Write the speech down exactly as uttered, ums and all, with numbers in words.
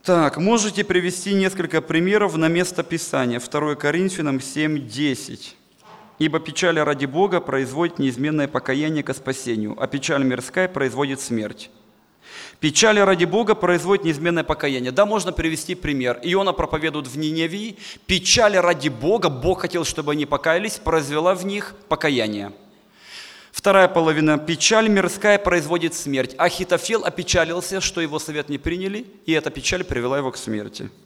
Так, можете привести несколько примеров на место Писания. второе Коринфянам семь десять. «Ибо печаль ради Бога производит неизменное покаяние ко спасению, а печаль мирская производит смерть». Печаль ради Бога производит неизменное покаяние. Да, можно привести пример. Иона проповедует в Ниневии. Печаль ради Бога, Бог хотел, чтобы они покаялись, произвела в них покаяние. Вторая половина. Печаль мирская производит смерть. Ахитофел опечалился, что его совет не приняли, и эта печаль привела его к смерти.